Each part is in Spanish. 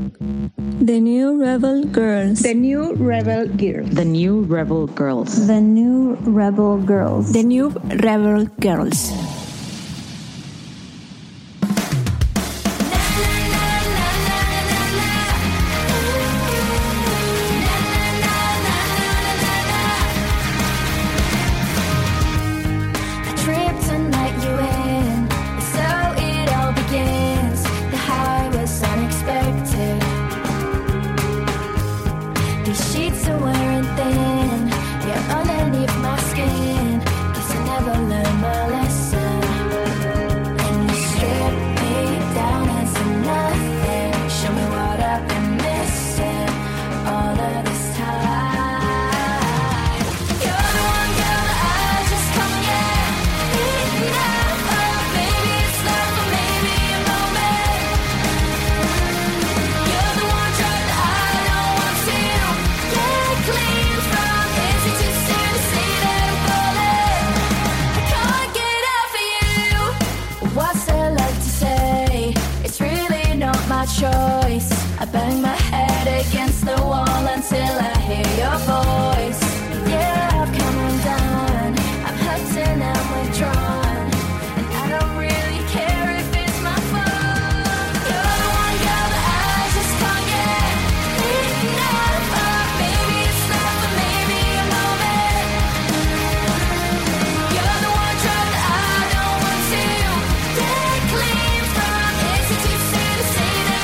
The New Rebel Girls. The New Rebel Girls. The New Rebel Girls. The New Rebel Girls. The New Rebel Girls. Choice. I bang my head against the wall until I hear your voice. Yeah, I've come undone. I'm hurt and I'm withdrawn, and I don't really care if it's my fault. You're the one girl that I just can't get enough of. Maybe it's not, but maybe a moment. You're the one drug that I don't want to get clean from. Is it too soon to say that?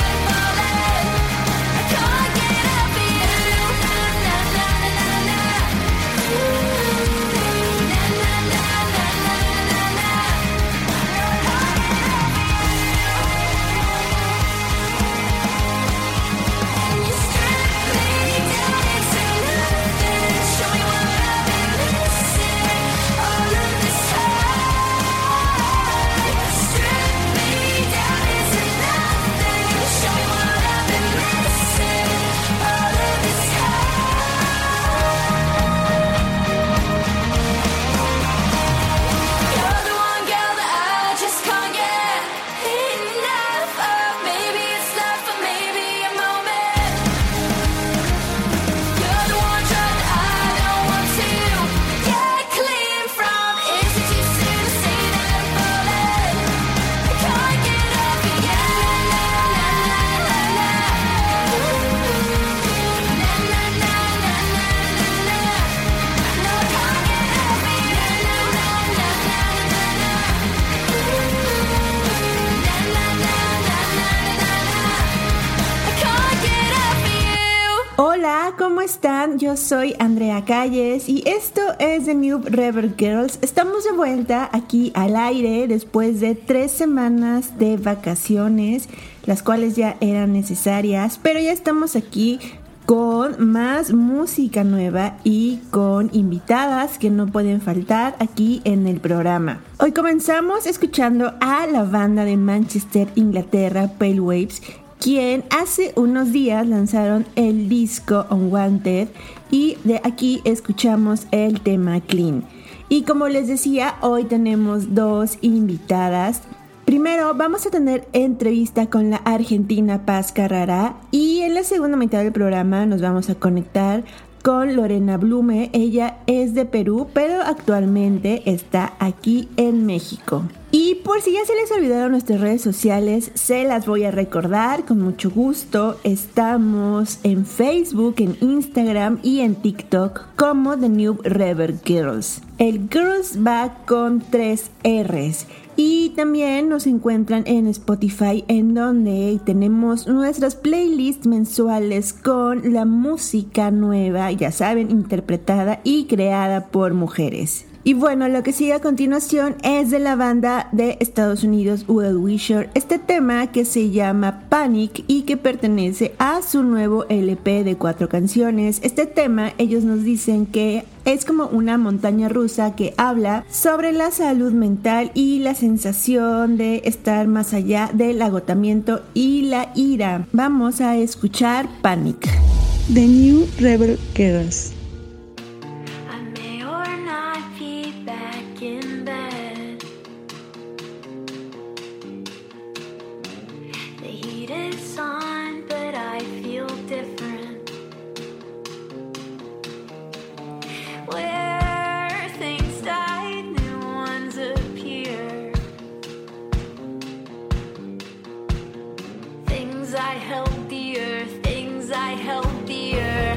Hola, ¿cómo están? Yo soy Andrea Calles y esto es The New Rebel Girls. Estamos de vuelta aquí al aire después de 3 semanas de vacaciones, las cuales ya eran necesarias, pero ya estamos aquí con más música nueva y con invitadas que no pueden faltar aquí en el programa. Hoy comenzamos escuchando a la banda de Manchester, Inglaterra, Pale Waves, quien hace unos días lanzaron el disco Unwanted y de aquí escuchamos el tema Clean. Y como les decía, hoy tenemos 2 invitadas. Primero vamos a tener entrevista con la argentina Paz Carrara y en la segunda mitad del programa nos vamos a conectar con Lorena Blume. Ella es de Perú, pero actualmente está aquí en México. Y por si ya se les olvidaron nuestras redes sociales, se las voy a recordar con mucho gusto. Estamos en Facebook, en Instagram y en TikTok como The New Rebel Girls. El Girls va con 3 R's. Y también nos encuentran en Spotify, en donde tenemos nuestras playlists mensuales con la música nueva, ya saben, interpretada y creada por mujeres. Y bueno, lo que sigue a continuación es de la banda de Estados Unidos Well Wisher, este tema que se llama Panic y que pertenece a su nuevo LP de 4 canciones. Este tema ellos nos dicen que es como una montaña rusa que habla sobre la salud mental y la sensación de estar más allá del agotamiento y la ira. Vamos a escuchar Panic. The New Rebel Girls. But I things I held dear, things I held dear.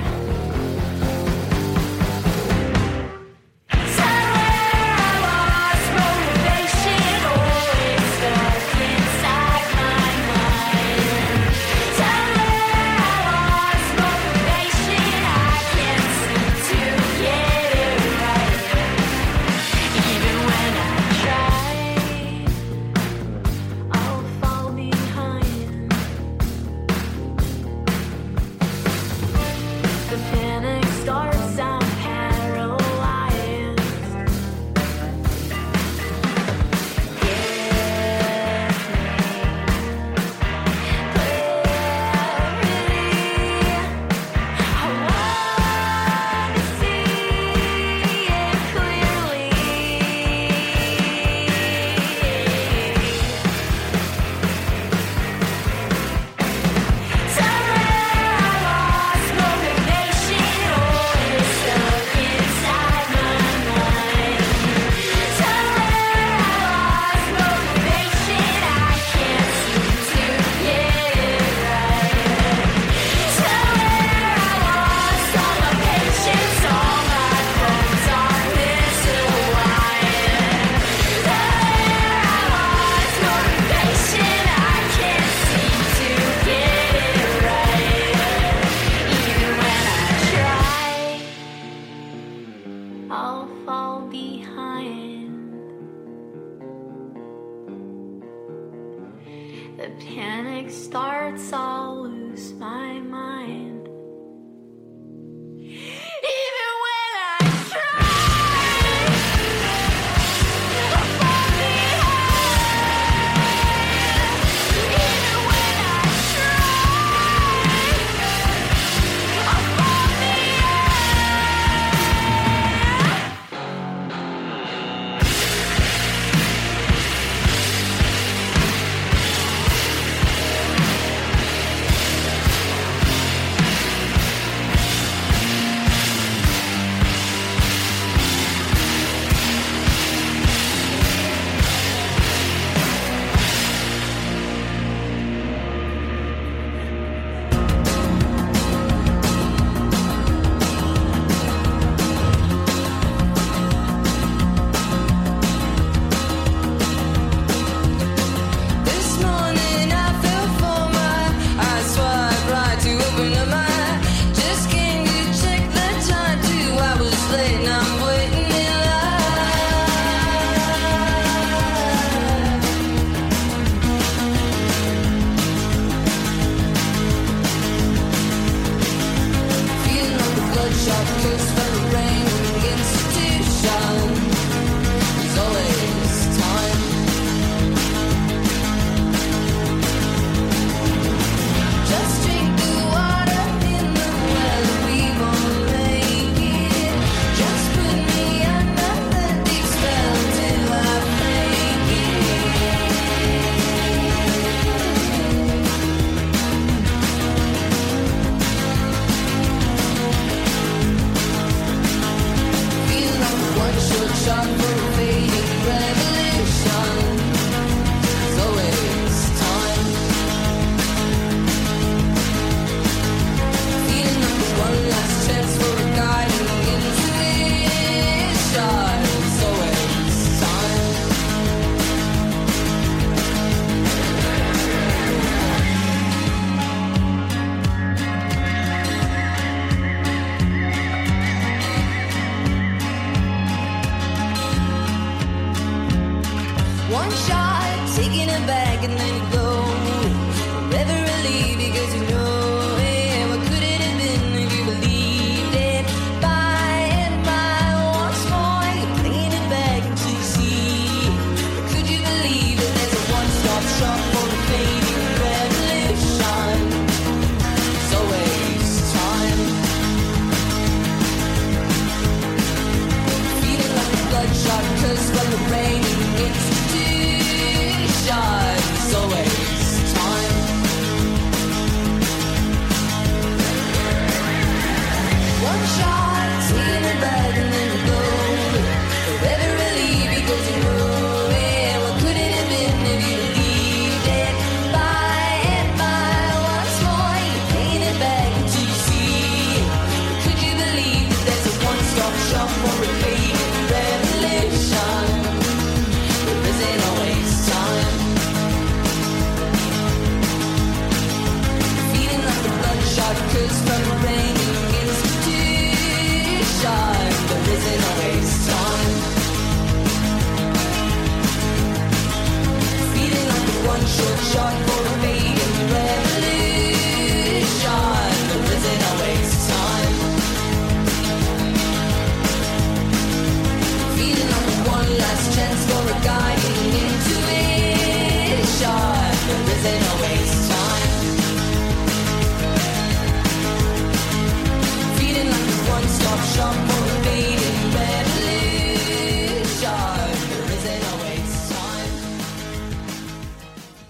The panic starts, I'll lose my mind. Even when I try, I'll fall behind. Even when I try, I'll fall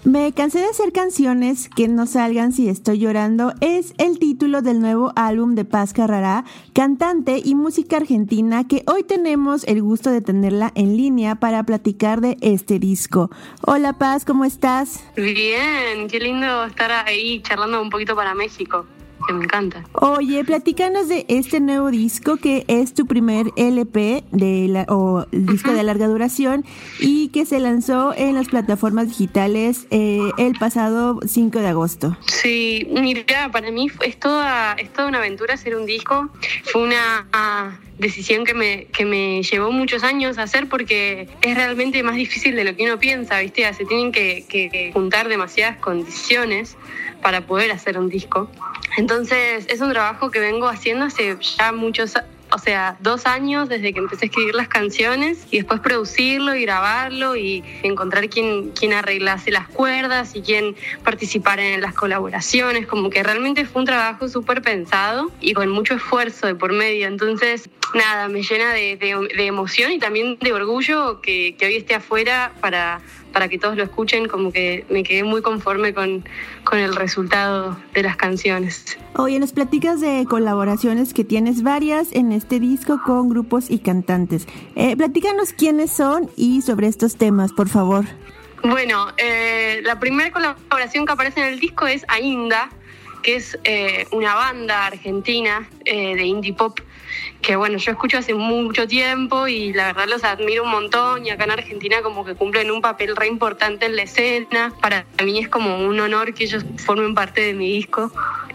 Me cansé de hacer canciones que no salgan si estoy llorando es el título del nuevo álbum de Paz Carrara, cantante y música argentina, que hoy tenemos el gusto de tenerla en línea para platicar de este disco. Hola Paz, ¿cómo estás? Bien, qué lindo estar ahí charlando un poquito para México, que me encanta. Oye, platícanos de este nuevo disco que es tu primer LP disco de larga duración y que se lanzó en las plataformas digitales el pasado 5 de agosto. Sí, mira, para mí es toda una aventura hacer un disco. Fue una decisión que me llevó muchos años a hacer porque es realmente más difícil de lo que uno piensa, ¿viste? Se tienen que juntar demasiadas condiciones para poder hacer un disco. Entonces es un trabajo que vengo haciendo hace ya 2 años desde que empecé a escribir las canciones y después producirlo y grabarlo y encontrar quién arreglase las cuerdas y quién participara en las colaboraciones. Como que realmente fue un trabajo súper pensado y con mucho esfuerzo de por medio. Entonces, nada, me llena de emoción y también de orgullo que hoy esté afuera para que todos lo escuchen. Como que me quedé muy conforme con el resultado de las canciones. Oye, nos platicas de colaboraciones que tienes varias en este disco con grupos y cantantes. Platícanos quiénes son y sobre estos temas, por favor. Bueno, la primera colaboración que aparece en el disco es Ainda, que es una banda argentina de indie pop que bueno, yo escucho hace mucho tiempo y la verdad los admiro un montón, y acá en Argentina como que cumplen un papel re importante en la escena. Para mí es como un honor que ellos formen parte de mi disco.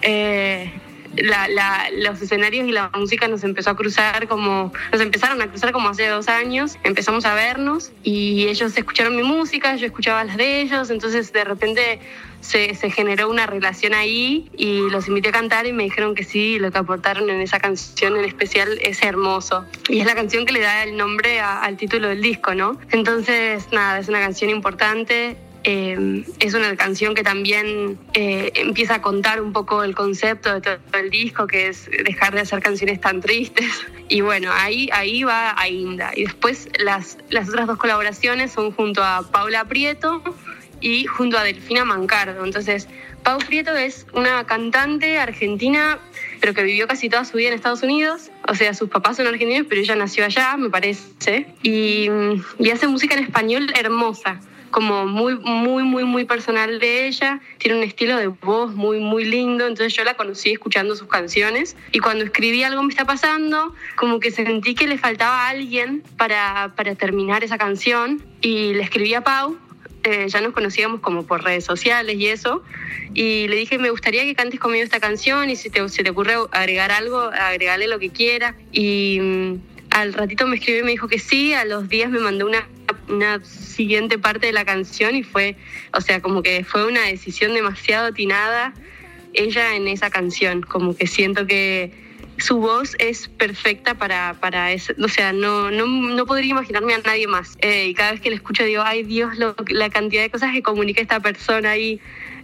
Los escenarios y la música nos empezaron a cruzar como hace 2 años. Empezamos a vernos y ellos escucharon mi música, yo escuchaba las de ellos, entonces de repente se generó una relación ahí y los invité a cantar y me dijeron que sí. Lo que aportaron en esa canción en especial es hermoso y es la canción que le da el nombre al título del disco, ¿no? Entonces nada, es una canción importante. Es una canción que también empieza a contar un poco el concepto de todo el disco, que es dejar de hacer canciones tan tristes. Y bueno, ahí va Ainda. Y después las otras 2 colaboraciones son junto a Paula Prieto y junto a Delfina Mancardo. Entonces, Pau Prieto es una cantante argentina, pero que vivió casi toda su vida en Estados Unidos. O sea, sus papás son argentinos, pero ella nació allá, me parece. Y hace música en español hermosa, como muy, muy, muy, muy personal de ella. Tiene un estilo de voz muy, muy lindo. Entonces yo la conocí escuchando sus canciones. Y cuando escribí Algo me está pasando, como que sentí que le faltaba alguien para terminar esa canción. Y le escribí a Pau. Ya nos conocíamos como por redes sociales y eso, y le dije, me gustaría que cantes conmigo esta canción, y si se te ocurre agregar algo, agregale lo que quiera. Y al ratito me escribió y me dijo que sí. A los días me mandó una siguiente parte de la canción y fue, o sea, como que fue una decisión demasiado atinada ella en esa canción. Como que siento que su voz es perfecta para eso. O sea, no podría imaginarme a nadie más. Y cada vez que la escucho digo, ay Dios, la cantidad de cosas que comunica esta persona ahí.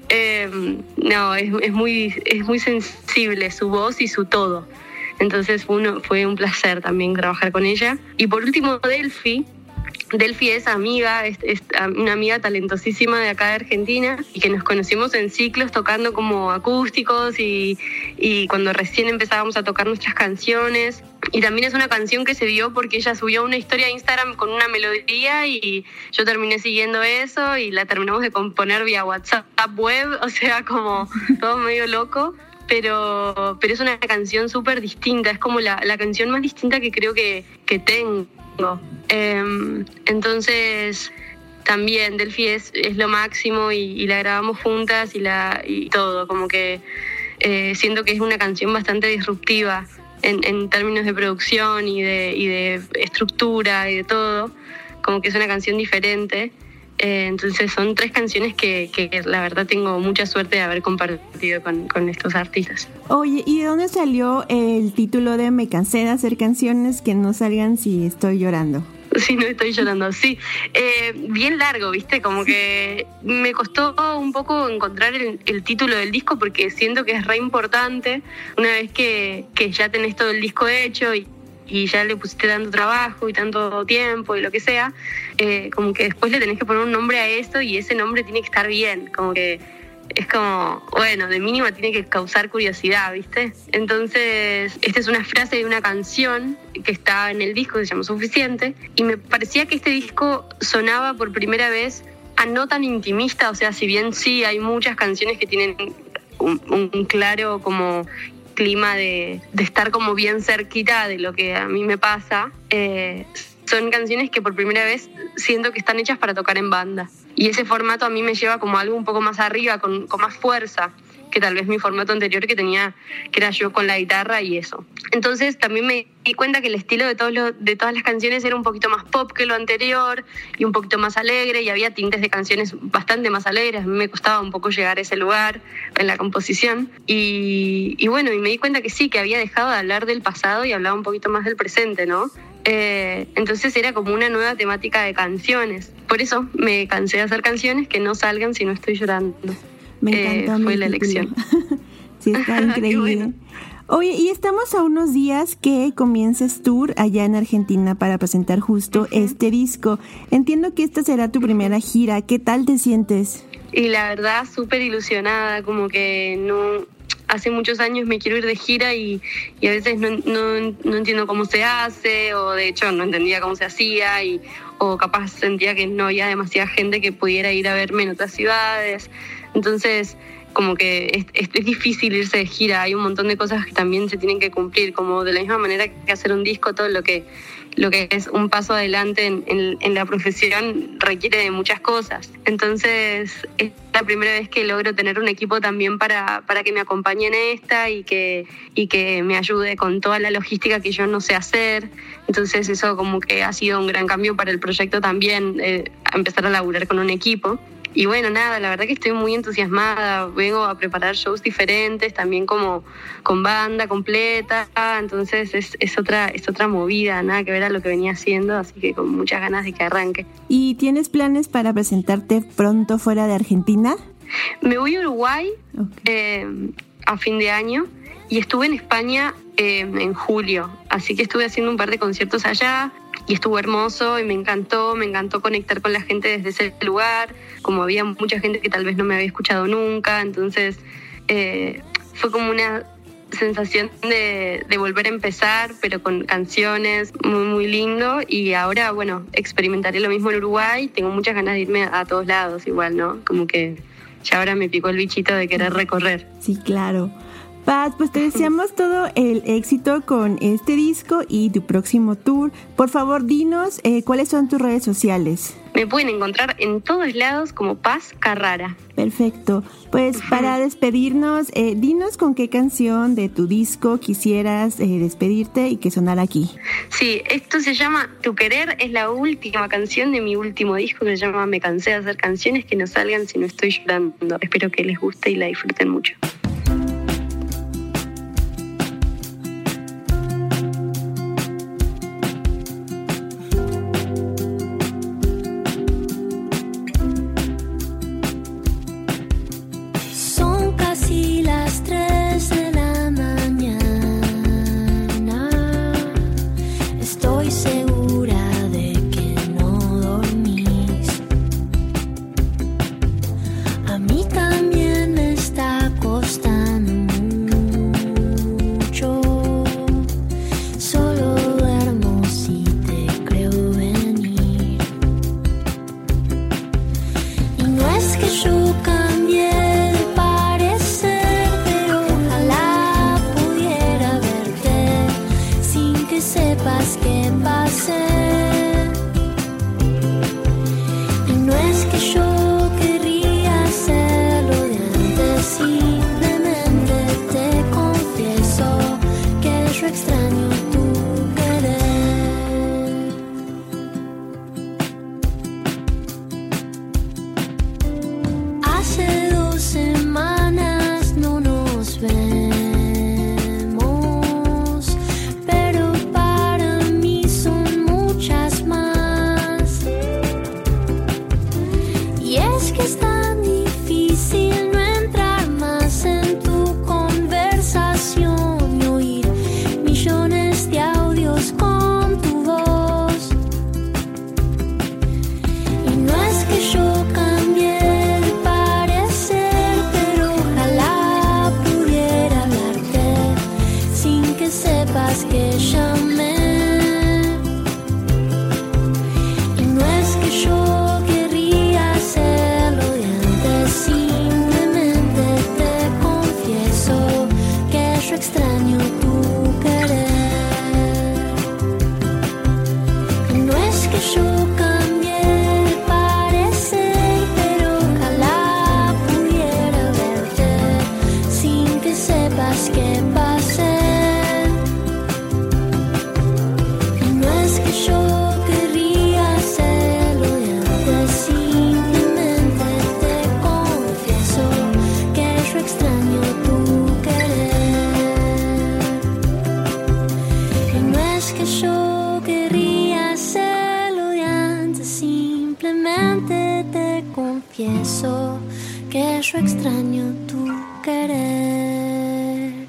No, es muy sensible su voz y su todo. Entonces fue un placer también trabajar con ella. Y por último, Delphi es amiga, es una amiga talentosísima de acá de Argentina, y que nos conocimos en ciclos tocando como acústicos y cuando recién empezábamos a tocar nuestras canciones. Y también es una canción que se dio porque ella subió una historia a Instagram con una melodía y yo terminé siguiendo eso y la terminamos de componer vía WhatsApp web, o sea, como todo medio loco. Pero es una canción súper distinta, es como la canción más distinta que creo que tengo. Entonces también Delphi es lo máximo y la grabamos juntas y todo, como que siento que es una canción bastante disruptiva en términos de producción y de estructura y de todo, como que es una canción diferente. Entonces son 3 canciones que la verdad tengo mucha suerte de haber compartido con estos artistas. Oye, ¿y de dónde salió el título de Me cansé de hacer canciones que no salgan si estoy llorando? Si no estoy llorando, sí. Bien largo, ¿viste? Como que me costó un poco encontrar el título del disco porque siento que es re importante una vez que ya tenés todo el disco hecho y y ya le pusiste tanto trabajo y tanto tiempo y lo que sea, como que después le tenés que poner un nombre a esto y ese nombre tiene que estar bien, como que es como, bueno, de mínima tiene que causar curiosidad, ¿viste? Entonces, esta es una frase de una canción que está en el disco que se llama Suficiente, y me parecía que este disco sonaba por primera vez a no tan intimista, o sea, si bien sí hay muchas canciones que tienen un claro como clima de estar como bien cerquita de lo que a mí me pasa, son canciones que por primera vez siento que están hechas para tocar en banda. Y ese formato a mí me lleva como algo un poco más arriba, con más fuerza, que tal vez mi formato anterior que era yo con la guitarra y eso. Entonces también me di cuenta que el estilo de todas las canciones era un poquito más pop que lo anterior y un poquito más alegre, y había tintes de canciones bastante más alegres. A mí me costaba un poco llegar a ese lugar en la composición y bueno, y me di cuenta que sí, que había dejado de hablar del pasado y hablaba un poquito más del presente, ¿no? Entonces era como una nueva temática de canciones. Por eso me cansé de hacer canciones que no salgan si no estoy llorando. Me encantó fue la elección. Sí, está increíble. Bueno. Oye, y estamos a unos días que comienzas tour allá en Argentina para presentar justo este disco. Entiendo que esta será tu primera gira. ¿Qué tal te sientes? Y la verdad, súper ilusionada, como que no... Hace muchos años me quiero ir de gira y a veces no entiendo cómo se hace, o de hecho no entendía cómo se hacía, o capaz sentía que no había demasiada gente que pudiera ir a verme en otras ciudades. Entonces, como que es difícil irse de gira. Hay un montón de cosas que también se tienen que cumplir, como de la misma manera que hacer un disco, todo lo que es un paso adelante en la profesión requiere de muchas cosas. Entonces, es la primera vez que logro tener un equipo también para que me acompañe en esta y que me ayude con toda la logística que yo no sé hacer. Entonces, eso como que ha sido un gran cambio para el proyecto también, empezar a laburar con un equipo. Y bueno, nada, la verdad que estoy muy entusiasmada. Vengo a preparar shows diferentes, también como con banda completa. Entonces es otra movida, nada que ver a lo que venía haciendo, así que con muchas ganas de que arranque. ¿Y tienes planes para presentarte pronto fuera de Argentina? Me voy a Uruguay a fin de año, y estuve en España en julio, así que estuve haciendo un par de conciertos allá. Y estuvo hermoso y me encantó conectar con la gente desde ese lugar, como había mucha gente que tal vez no me había escuchado nunca, entonces fue como una sensación de volver a empezar, pero con canciones, muy, muy lindo. Y ahora, bueno, experimentaré lo mismo en Uruguay, tengo muchas ganas de irme a todos lados igual, ¿no? Como que ya ahora me picó el bichito de querer recorrer. Sí, claro. Paz, pues te deseamos todo el éxito con este disco y tu próximo tour. Por favor, dinos cuáles son tus redes sociales. Me pueden encontrar en todos lados como Paz Carrara. Perfecto. Pues para despedirnos, dinos con qué canción de tu disco quisieras despedirte y que sonara aquí. Sí, esto se llama Tu Querer, es la última canción de mi último disco que se llama Me cansé de hacer canciones que no salgan si no estoy llorando. Espero que les guste y la disfruten mucho. A mí también me está costando. extraño tu querer. No es que yo cambié de parecer, pero ojalá pudiera verte sin que sepas que pasé. No es que yo querría hacerlo de antes, simplemente te confieso que yo extraño tu querer. Y no es que yo querría hacerlo de antes, simplemente te confieso que yo extraño tu querer.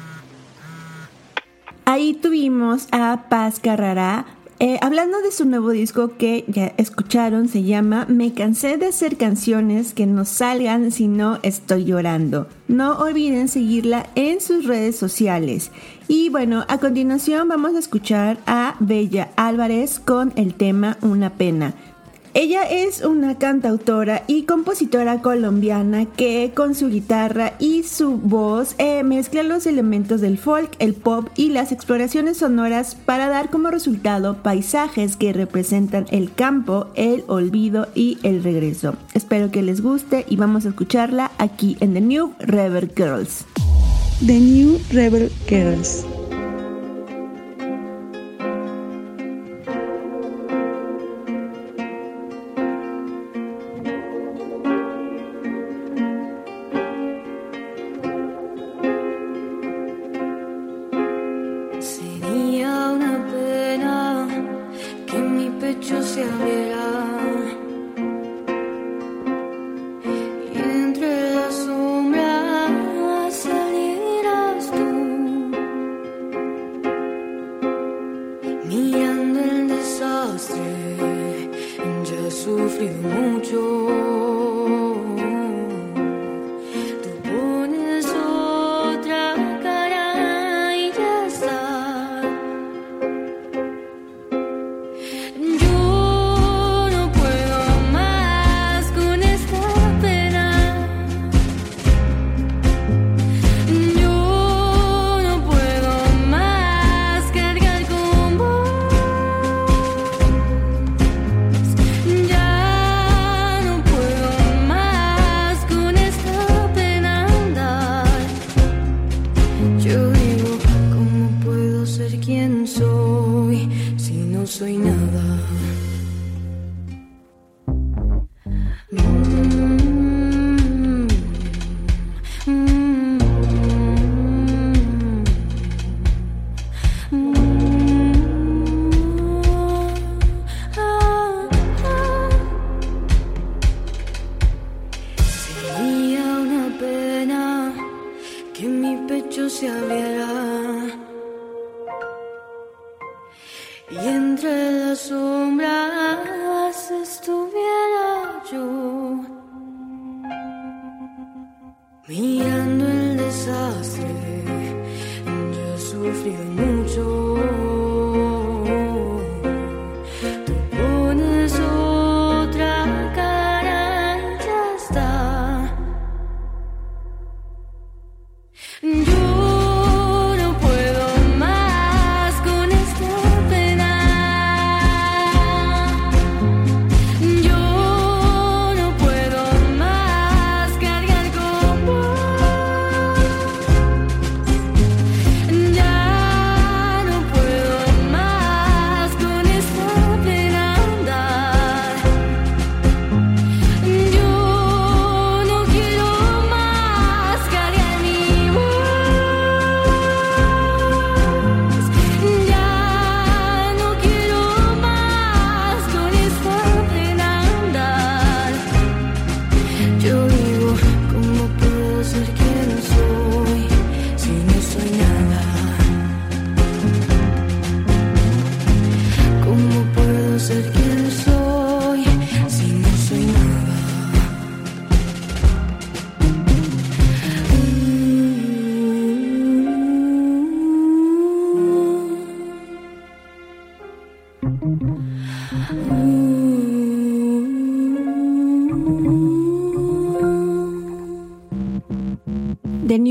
Ahí tuvimos a Paz Carrara hablando de su nuevo disco que ya escucharon. Se llama Me cansé de hacer canciones que no salgan si no estoy llorando. No olviden seguirla en sus redes sociales. Y bueno, a continuación vamos a escuchar a Bella Álvarez con el tema Una pena. Ella es una cantautora y compositora colombiana que con su guitarra y su voz mezcla los elementos del folk, el pop y las exploraciones sonoras para dar como resultado paisajes que representan el campo, el olvido y el regreso. Espero que les guste y vamos a escucharla aquí en The New Rebel Girls. The New Rebel Girls. Sería una pena que mi pecho se abriera y entre las sombras salieras tú, mirando el desastre. Ya he sufrido mucho. Tú pones otra cara y ya está. Yo no puedo más con esta pena. Yo no puedo más cargar con vos. Ya no puedo más con esta pena andar. Yo digo, ¿cómo puedo ser quien soy si no soy nada? Sería una pena que mi pecho se abriera y entre las sombras estuviera yo, mirando el desastre. Ya he sufrido mucho. Tú pones otra cara y ya está. Yo no puedo más con esta pena. Yo no puedo más cargar con vos. Ya no puedo más con esta pena andar. Yo no quiero más cargar mi voz.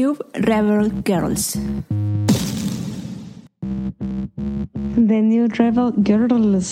New Rebel Girls. The New Rebel Girls.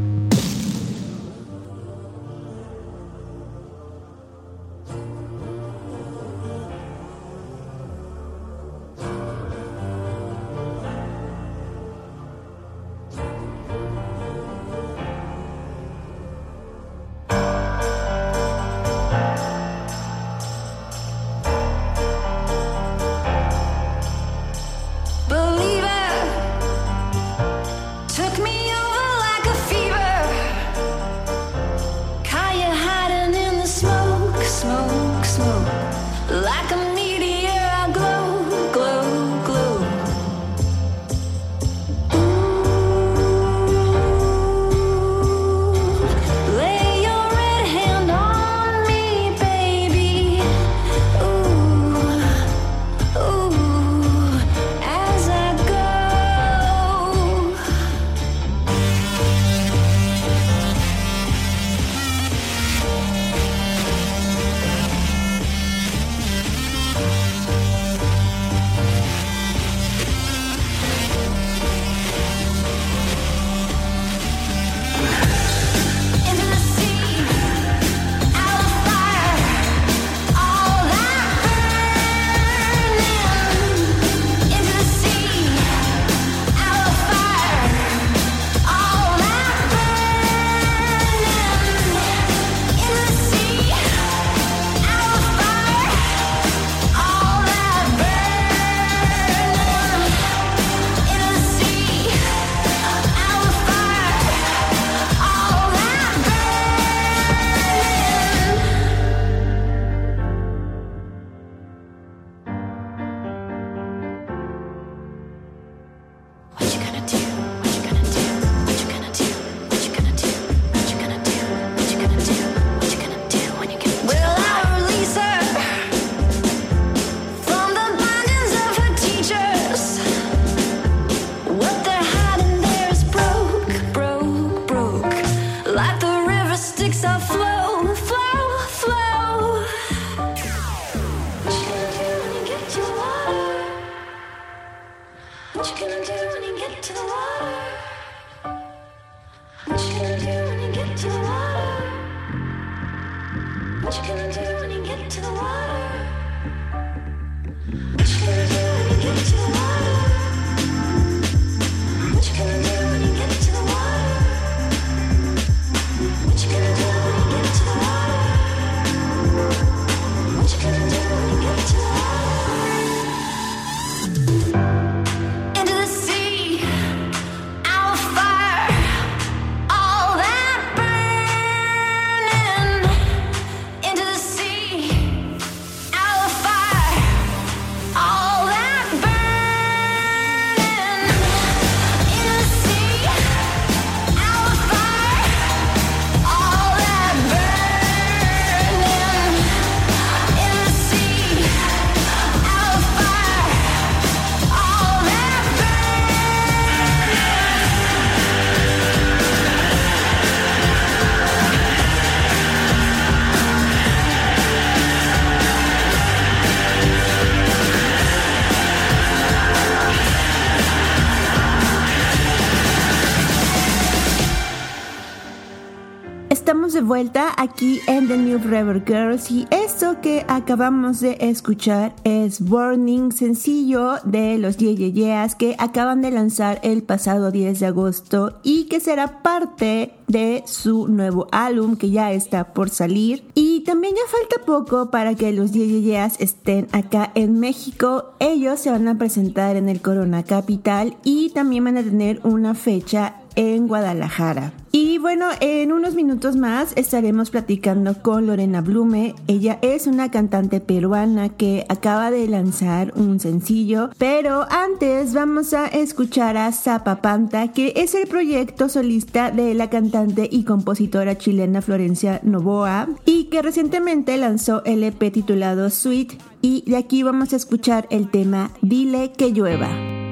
Estamos de vuelta aquí en The New Rebel Girls y esto que acabamos de escuchar es Burning, sencillo de los Yeah Yeah Yeahs que acaban de lanzar el pasado 10 de agosto y que será parte de su nuevo álbum que ya está por salir. Y también ya falta poco para que los Yeah Yeah Yeahs estén acá en México. Ellos se van a presentar en el Corona Capital y también van a tener una fecha en Guadalajara. Y bueno, en unos minutos más estaremos platicando con Lorena Blume. Ella es una cantante peruana que acaba de lanzar un sencillo, pero antes vamos a escuchar a Zapapanta, que es el proyecto solista de la cantante y compositora chilena Florencia Novoa y que recientemente lanzó el EP titulado Sweet, y de aquí vamos a escuchar el tema Dile que llueva.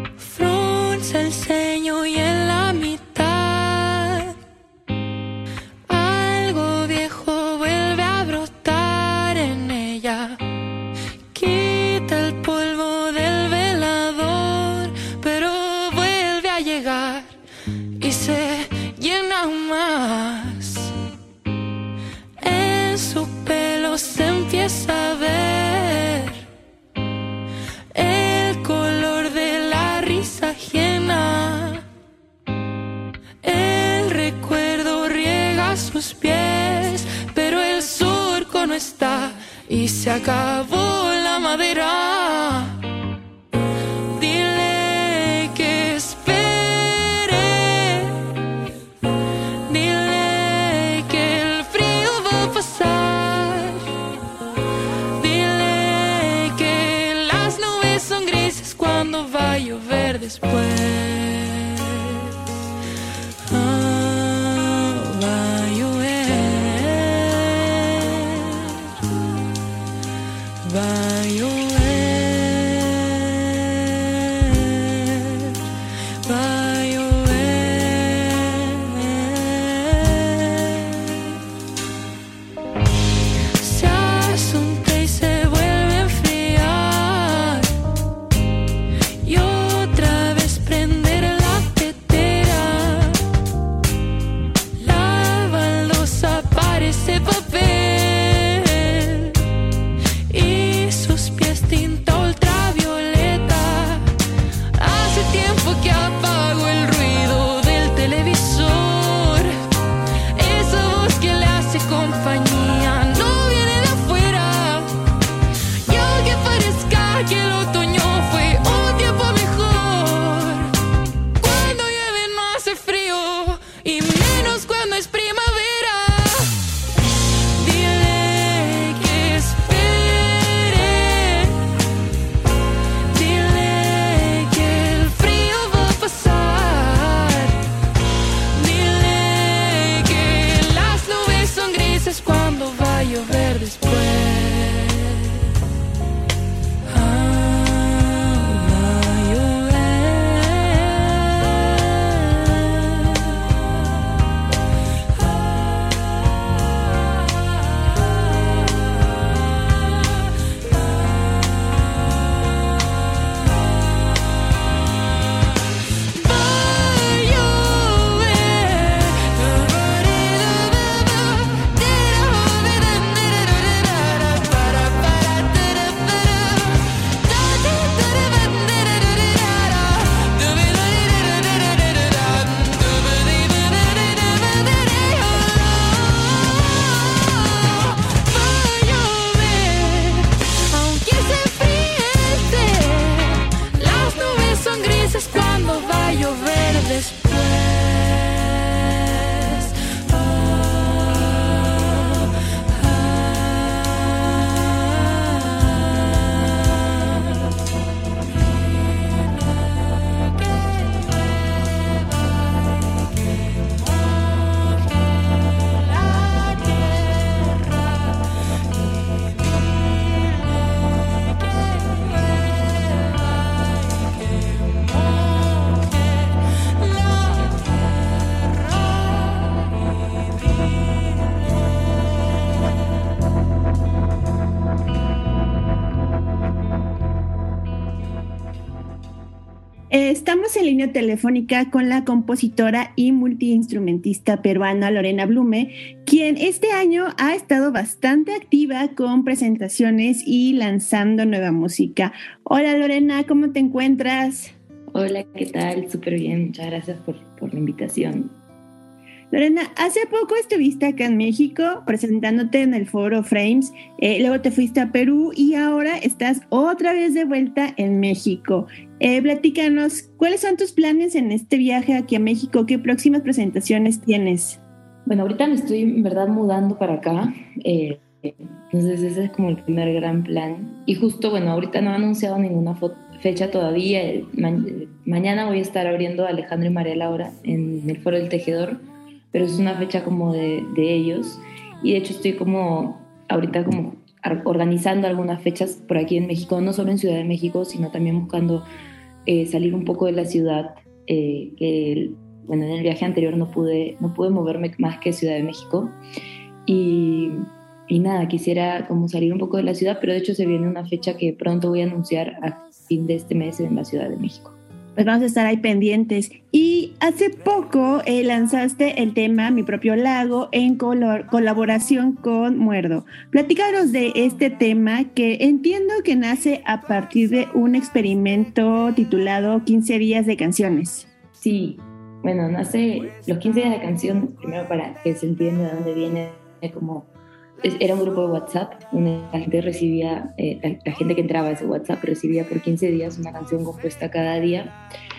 Frunce el ceño y en la mitad algo viejo vuelve a brotar en ella. Quita el polvo se acabó la madera. Dile que espere, dile que el frío va a pasar, dile que las nubes son grises cuando va a llover después. Estamos en línea telefónica con la compositora y multiinstrumentista peruana Lorena Blume, quien este año ha estado bastante activa con presentaciones y lanzando nueva música. Hola Lorena, ¿cómo te encuentras? Hola, ¿qué tal? Súper bien, muchas gracias por la invitación. Lorena, hace poco estuviste acá en México presentándote en el foro Frames, luego te fuiste a Perú y ahora estás otra vez de vuelta en México. Platícanos, ¿cuáles son tus planes en este viaje aquí a México? ¿Qué próximas presentaciones tienes? Bueno, ahorita me estoy en verdad mudando para acá, entonces ese es como el primer gran plan. Y justo, bueno, ahorita no he anunciado ninguna fecha todavía. Mañana voy a estar abriendo a Alejandro y María Laura en el Foro del Tejedor, pero es una fecha como de ellos, y de hecho estoy como ahorita como organizando algunas fechas por aquí en México, no solo en Ciudad de México, sino también buscando salir un poco de la ciudad, que bueno, en el viaje anterior no pude moverme más que Ciudad de México, y nada, quisiera como salir un poco de la ciudad, pero de hecho se viene una fecha que pronto voy a anunciar a fin de este mes en la Ciudad de México. Pues vamos a estar ahí pendientes. Y hace poco lanzaste el tema Mi Propio Lago en colaboración con Muerdo. Platícanos de este tema que entiendo que nace a partir de un experimento titulado 15 días de canciones. Sí, bueno, nace los 15 días de canción, primero para que se entienda de dónde viene como era un grupo de WhatsApp, donde la gente recibía, la gente que entraba a ese WhatsApp recibía por 15 días una canción compuesta cada día.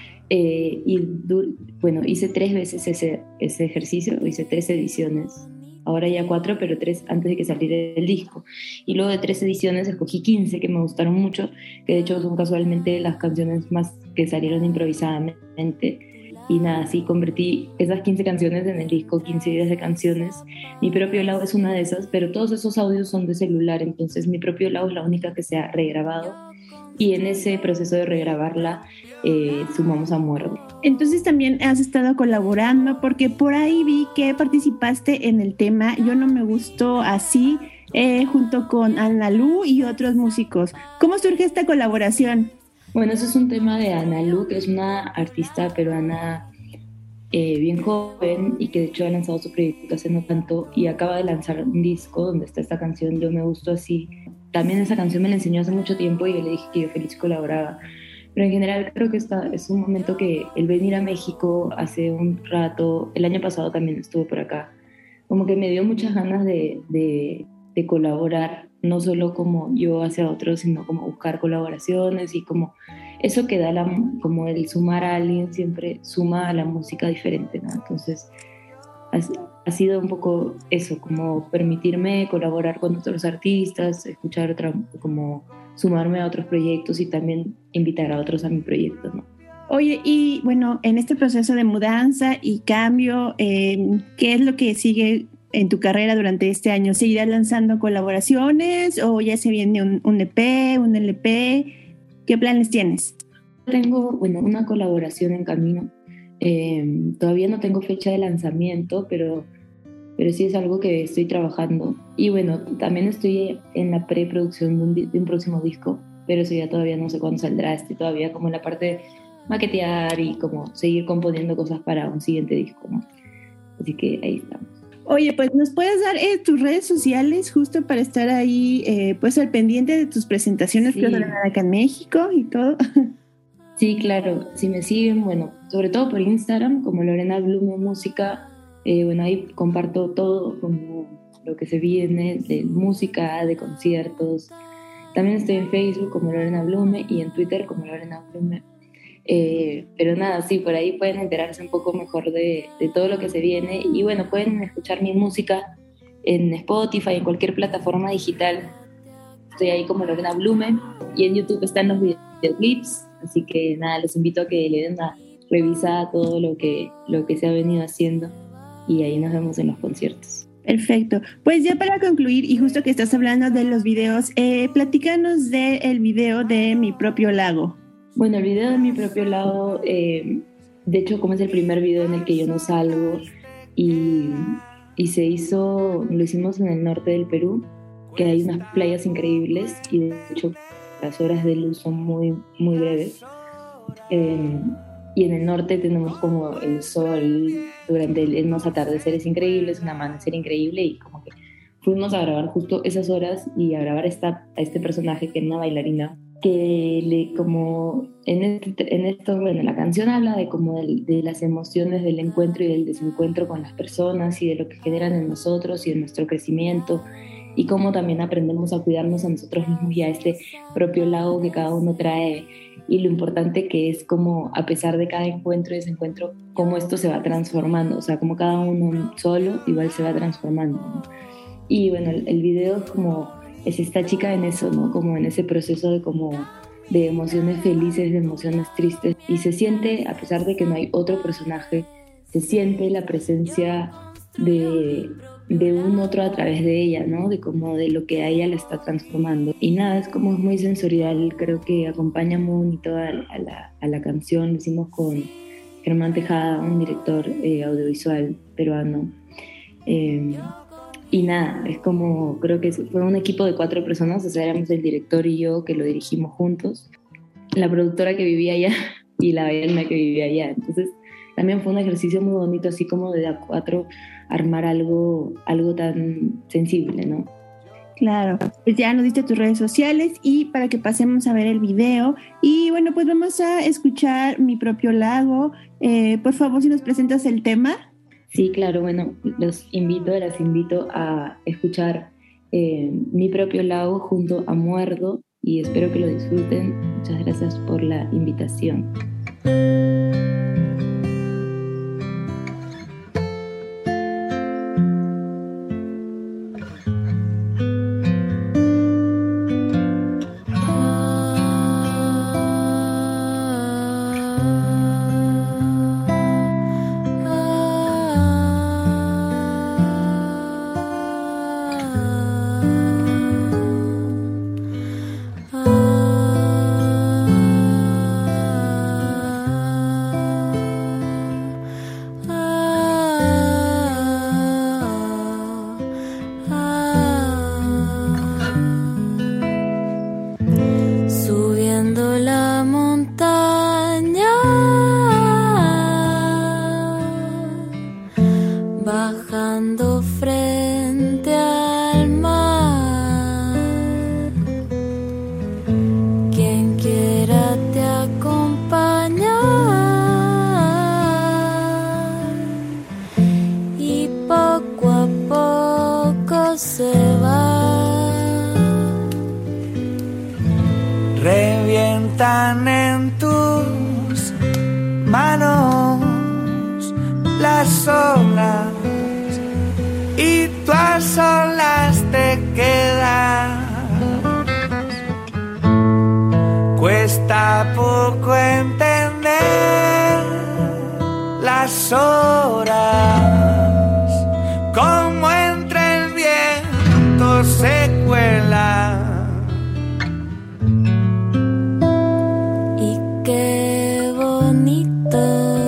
Bueno, hice 3 veces ese ejercicio, hice 3 ediciones, ahora ya 4, pero 3 antes de que saliera el disco. Y luego de 3 ediciones escogí 15 que me gustaron mucho, que de hecho son casualmente las canciones más que salieron improvisadamente. Y nada, así convertí esas 15 canciones en el disco, 15 días de canciones. Mi propio lago es una de esas, pero todos esos audios son de celular, entonces mi propio lago es la única que se ha regrabado. Y en ese proceso de regrabarla sumamos a Muerdo. Entonces también has estado colaborando, porque por ahí vi que participaste en el tema Yo no me gustó así, junto con Analu y otros músicos. ¿Cómo surge esta colaboración? Bueno, eso es un tema de Analu, que es una artista peruana bien joven y que de hecho ha lanzado su proyecto hace no tanto y acaba de lanzar un disco donde está esta canción Yo me gustó así. También esa canción me la enseñó hace mucho tiempo y yo le dije que yo feliz colaboraba. Pero en general creo que es un momento que el venir a México hace un rato, el año pasado también estuve por acá, como que me dio muchas ganas de colaborar, no solo como yo hacia otros, sino como buscar colaboraciones y como eso que da como el sumar a alguien siempre suma a la música diferente, ¿no? Entonces ha sido un poco eso, como permitirme colaborar con otros artistas, escuchar como sumarme a otros proyectos y también invitar a otros a mi proyecto, ¿no? Oye, y bueno, en este proceso de mudanza y cambio, ¿qué es lo que sigue en tu carrera durante este año? ¿Seguirás lanzando colaboraciones o ya se viene un EP, un LP? ¿Qué planes tienes? Tengo, bueno, una colaboración en camino. Todavía no tengo fecha de lanzamiento, pero sí es algo que estoy trabajando. Y bueno, también estoy en la preproducción de un próximo disco, pero eso ya todavía no sé cuándo saldrá. Estoy todavía como en la parte de maquetear y como seguir componiendo cosas para un siguiente disco, ¿no? Así que ahí estamos. Oye, pues nos puedes dar tus redes sociales justo para estar ahí pues al pendiente de tus presentaciones que van acá en México y todo. Sí, claro. Si me siguen, bueno, sobre todo por Instagram, como Lorena Blume Música, bueno, ahí comparto todo, como lo que se viene de música, de conciertos. También estoy en Facebook como Lorena Blume y en Twitter como Lorena Blume. Pero nada, sí, por ahí pueden enterarse un poco mejor de todo lo que se viene y bueno, pueden escuchar mi música en Spotify, en cualquier plataforma digital. Estoy ahí como Lorena Blume y en YouTube están los videoclips, así que nada, los invito a que le den una revisada a todo lo que se ha venido haciendo y ahí nos vemos en los conciertos. Perfecto. Pues ya para concluir, y justo que estás hablando de los videos, platícanos del video de Mi Propio Lago. Bueno, el video de Mi Propio Lago, de hecho, como es el primer video en el que yo no salgo y lo hicimos en el norte del Perú, que hay unas playas increíbles y de hecho las horas de luz son muy, muy breves. Y en el norte tenemos como el sol durante unos atardeceres increíbles, un amanecer increíble y como que fuimos a grabar justo esas horas y a grabar a este personaje que era una bailarina que como en esto, bueno, la canción habla de las emociones del encuentro y del desencuentro con las personas y de lo que generan en nosotros y en nuestro crecimiento y cómo también aprendemos a cuidarnos a nosotros mismos y a este propio lago que cada uno trae y lo importante que es como a pesar de cada encuentro y desencuentro cómo esto se va transformando, o sea, como cada uno solo igual se va transformando, ¿no? Y bueno, el video es esta chica en eso, ¿no? Como en ese proceso de emociones felices, de emociones tristes. Y se siente, a pesar de que no hay otro personaje, se siente la presencia de un otro a través de ella, ¿no? De lo que a ella la está transformando. Y nada, es muy sensorial, creo que acompaña muy bonito a la canción. Lo hicimos con Germán Tejada, un director audiovisual peruano. Y nada, creo que fue un equipo de 4 personas, o sea, éramos el director y yo que lo dirigimos juntos, la productora que vivía allá y la bailarina que vivía allá. Entonces también fue un ejercicio muy bonito, así como de a 4 armar algo tan sensible, ¿no? Claro, pues ya nos diste tus redes sociales y para que pasemos a ver el video. Y bueno, pues vamos a escuchar Mi Propio Lago. Por favor, si nos presentas el tema. Sí, claro, bueno, las invito a escuchar Mi propio lago junto a Muerdo y espero que lo disfruten. Muchas gracias por la invitación. Bajando frente al mar, quien quiera te acompañar, y poco a poco se va. Revientan en tus manos las olas y tú a solas te quedas. Cuesta poco entender las horas, como entre el viento se cuela. Y qué bonito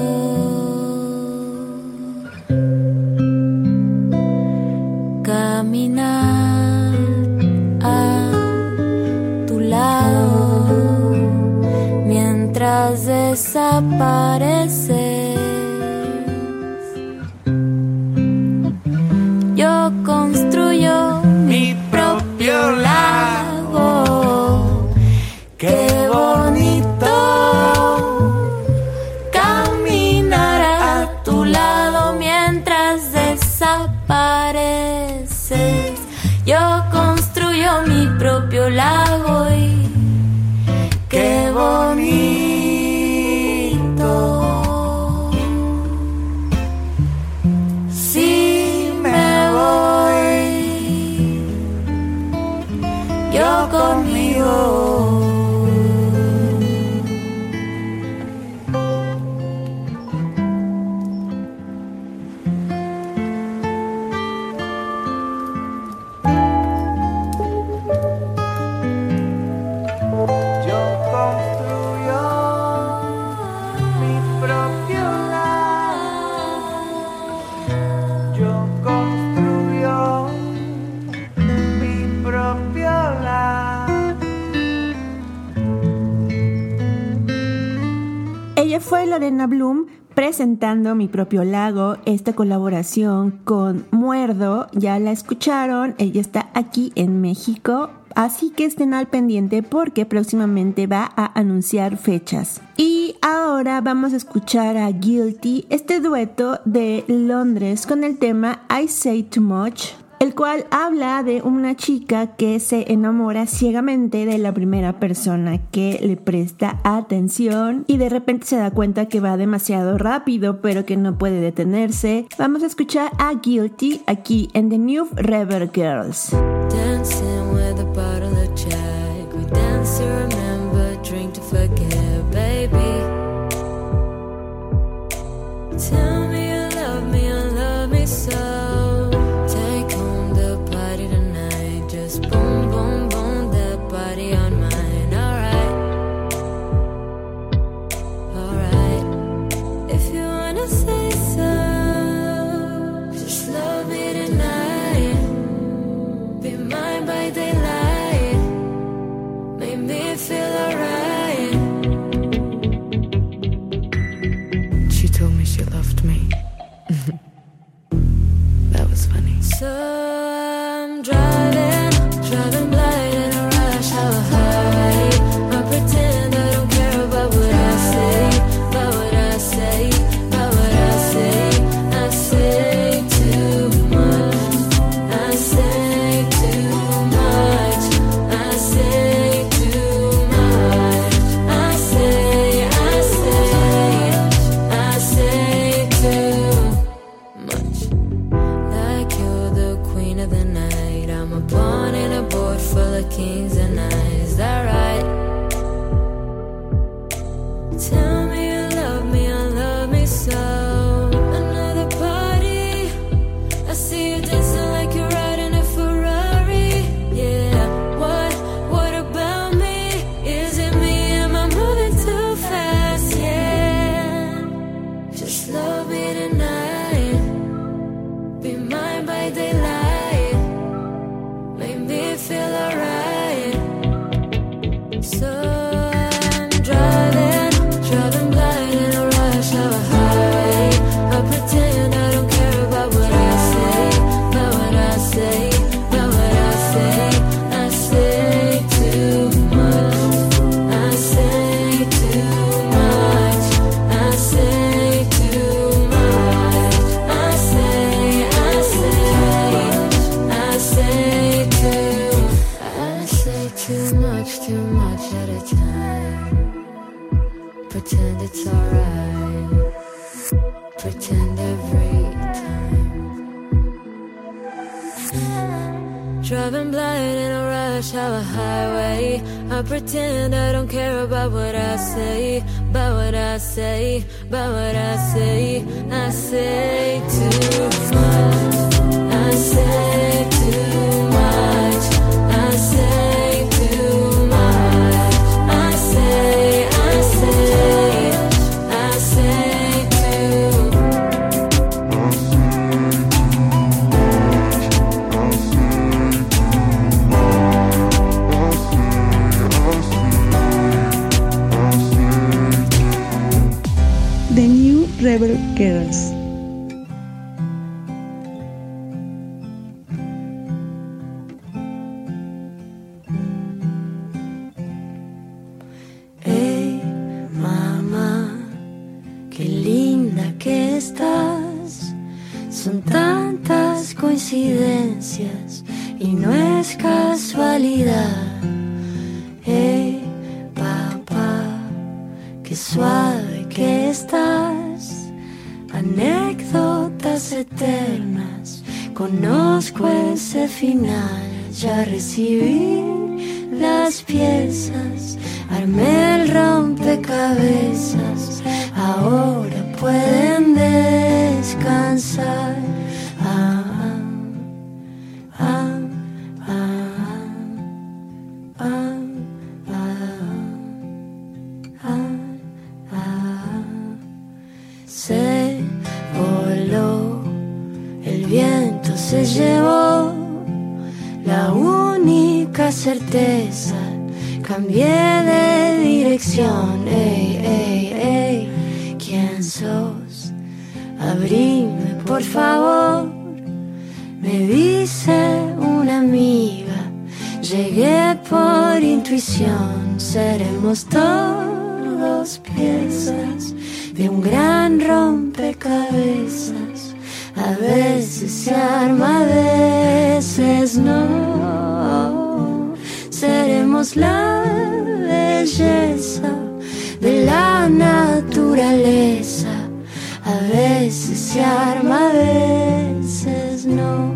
caminar a tu lado mientras desapareces. Yo construyo mi propio lago. Qué bonito caminar a tu lado mientras desapareces. Yo construyo mi propio lago y qué bonito. Si me voy, yo conmigo. Ella fue Lorena Bloom presentando Mi Propio Lago, esta colaboración con Muerdo. Ya la escucharon, ella está aquí en México, así que estén al pendiente porque próximamente va a anunciar fechas. Y ahora vamos a escuchar a Guilty, este dueto de Londres con el tema I Say Too Much, el cual habla de una chica que se enamora ciegamente de la primera persona que le presta atención y de repente se da cuenta que va demasiado rápido pero que no puede detenerse. Vamos a escuchar a Guilty aquí en The New Rebel Girls. Dancing with a bottle of Jack, we dance to remember, drink to forget, baby. Tell me you love me so. Boom, boom, boom, that body on mine. Alright, if you wanna say so, just love me tonight. Be mine by Tell me you love me so. Another party, I see you dancing like you're riding a Ferrari. Yeah, what about me? Is it me? Am I moving too fast? Yeah, just love me tonight. Be mine by daylight. Make me feel alright. So I'm driving blind in a rush of a highway. I pretend I don't care about what I say, about what I say, about what I say. I say too much. I say too much. I say too much. I say too much at a time. Pretend it's alright. Pretend every time. Driving blind in a rush of a highway. I pretend I don't care about what I say, about what I say, about what I say. I say too much. I say too much. I say too much. I say too. The New Rebel Girls. Hey, mamá, qué linda que estás. Son tantas coincidencias y no es casualidad. Hey, papá, qué suave que estás. Anécdotas eternas, conozco ese final. Ya recibí las piezas, armé el rompecabezas. Ahora pueden descansar. Se voló, el viento se llevó la única certeza. Cambié de dirección. Ey, ey, ey, ¿quién sos? Abrime, por favor. Me dice una amiga. Llegué por intuición. Seremos todos piezas de un gran rompecabezas. A veces se arma, a veces no. Seremos la belleza de la naturaleza. A veces se arma, a veces no.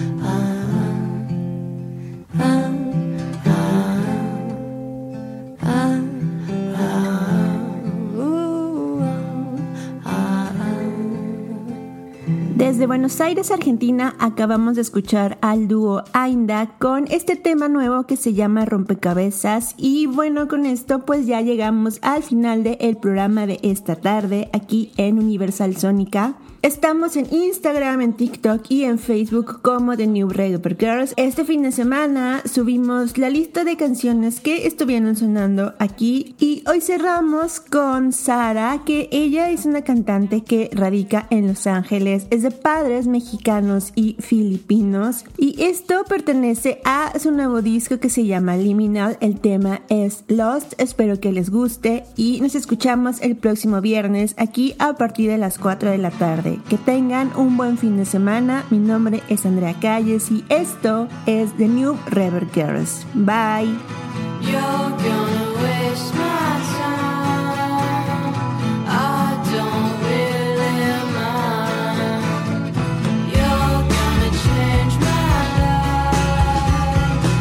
Desde Buenos Aires, Argentina, acabamos de escuchar al dúo Ainda con este tema nuevo que se llama Rompecabezas. Y bueno, con esto pues ya llegamos al final del programa de esta tarde aquí en Universal Sónica. Estamos en Instagram, en TikTok y en Facebook como The New Rebel Girls. Este fin de semana subimos la lista de canciones que estuvieron sonando aquí y hoy cerramos con Sara, que ella es una cantante que radica en Los Ángeles, es de padres mexicanos y filipinos y esto pertenece a su nuevo disco que se llama Liminal. El tema es Lost, espero que les guste y nos escuchamos el próximo viernes aquí a partir de las 4 de la tarde. Que tengan un buen fin de semana. Mi nombre es Andrea Calles y esto es The New Rebel Girls. Bye.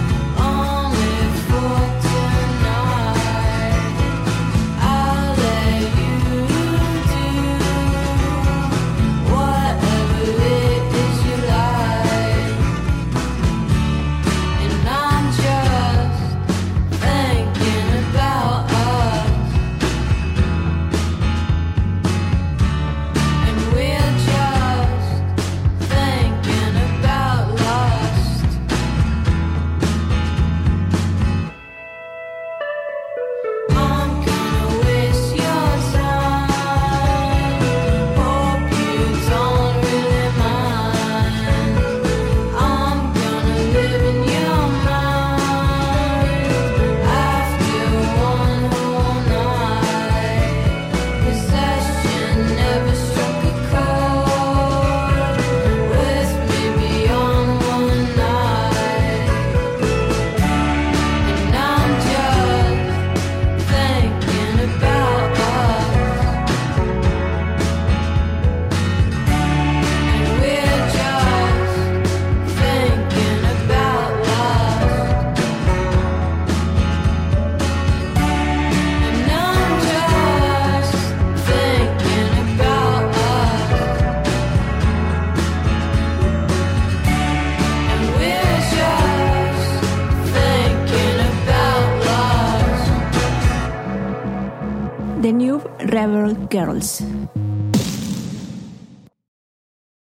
I'll let Rebel Girls.